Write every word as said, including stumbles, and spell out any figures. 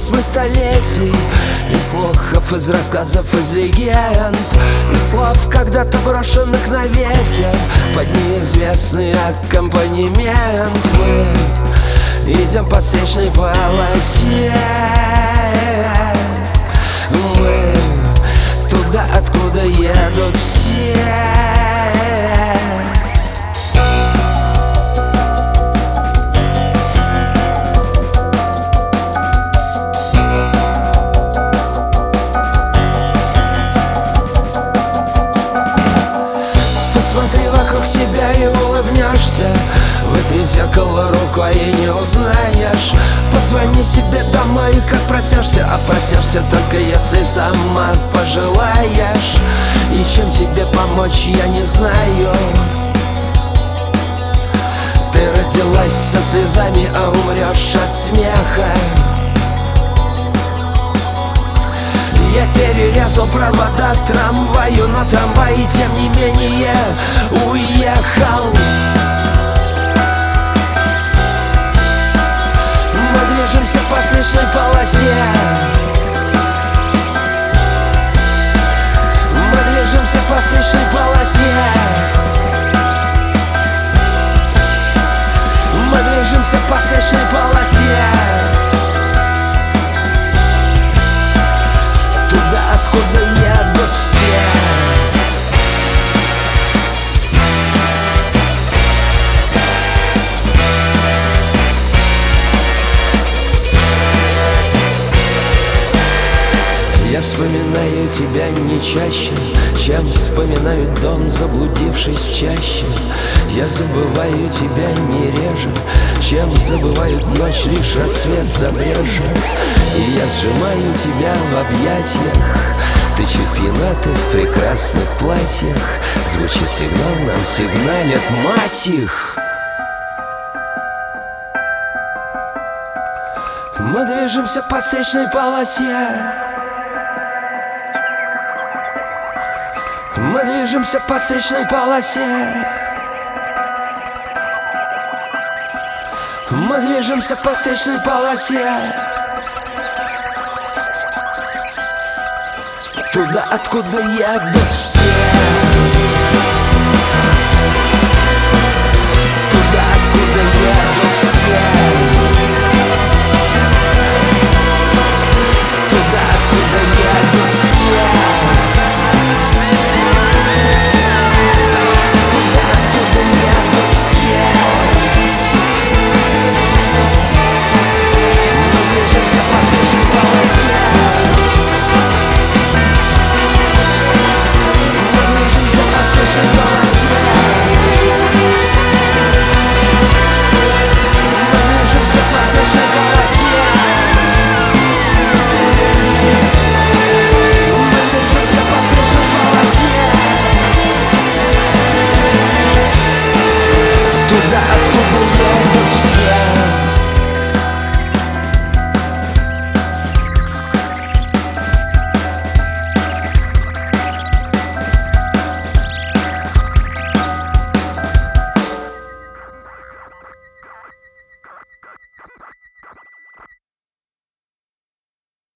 письма столетий, из слухов, из рассказов, из легенд, из слов, когда-то брошенных на ветер под неизвестный аккомпанемент. Мы идем по встречной полосе, мы туда, откуда едут все. Посмотри вокруг себя и улыбнешься, в это зеркало рукой и не узнаешь. Позвони себе домой, как проснешься, а проснешься только если сама пожелаешь. И чем тебе помочь, я не знаю. Ты родилась со слезами, а умрешь от смеха. Я перерезал провода трамваю, но трамвай, тем не менее, уехал. Мы движемся по встречной полосе, мы движемся по встречной полосе, мы движемся по встречной полосе, туда, откуда едут все. Я вспоминаю тебя не чаще, чем вспоминаю дом, заблудившись в чаще. Я забываю тебя не реже, чем забывают ночь, лишь рассвет забрежет. И я сжимаю тебя в объятиях, ты чуть пьяна, ты в прекрасных платьях. Звучит сигнал, нам сигналят, мать их. Мы движемся по встречной полосе, мы движемся по встречной полосе, мы движемся по встречной полосе, туда, откуда едут все. Туда, откуда едут все. Туда, откуда едут все. Туда, откуда едут все. Мы движемся по встречной полосе. Мы движемся по встречной полосе. Мы движемся по встречной полосе. Мы движемся по встречной полосе. Туда, откуда едут все.